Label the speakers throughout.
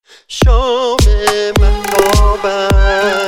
Speaker 1: شام مهتابم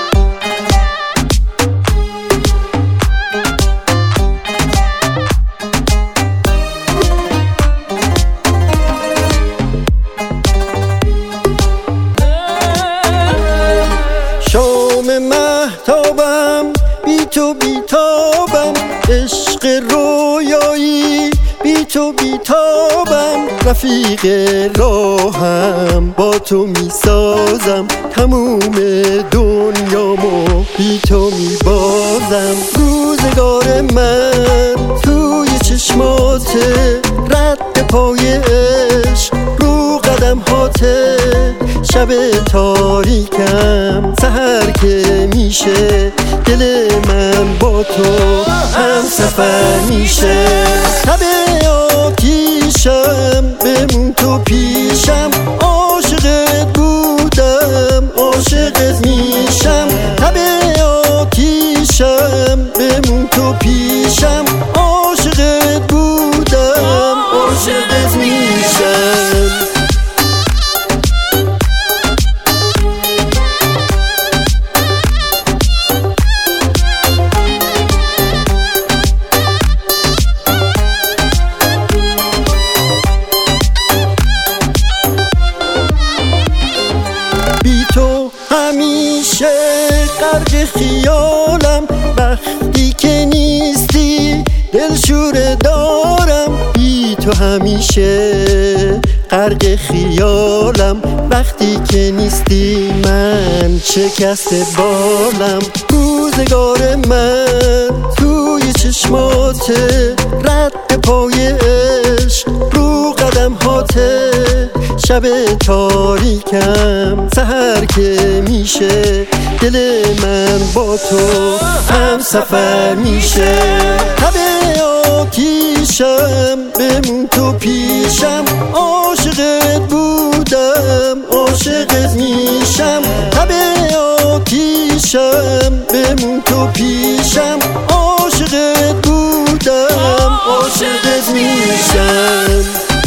Speaker 1: شام مهتابم بی تو بیتابم عشق رویایی بی تو بیتابم رفیق راهم با تو میسازم تموم دنیامو بی تو میبازم روزگار من توی چشماته رد پای عشق رو قدم هاته شب تاریکم سحر که میشه دل من با تو هم سفر میشه شب آتیشم بمون تو پیشم عاشقت بودم عاشقت میشم شب آتیشم بمون تو پیشم عاشقت بودم عاشقت میشم بی تو همیشه غرق خیالم وقتی که نیستی دلشوره دارم بی تو همیشه غرق خیالم وقتی که نیستی من شکست بالم روزگار من توی چشمات رد پای عشق رو قدم هاته شب تاریکم سحر که میشه دل من با تو هم سفر میشه شب آتیشم بمون تو پیشم عاشقت بودم عاشقت میشم شب آتیشم بمون تو پیشم عاشقت بودم عاشقت میشم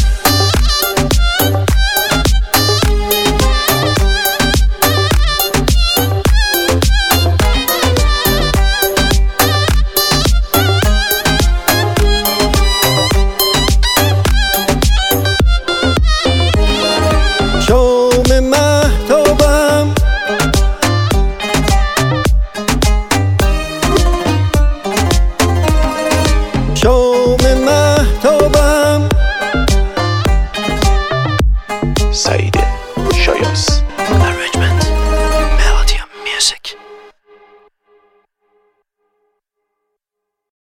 Speaker 1: شام مهتابم شام مهتابم
Speaker 2: سعید شایاس Arrangement Melody Music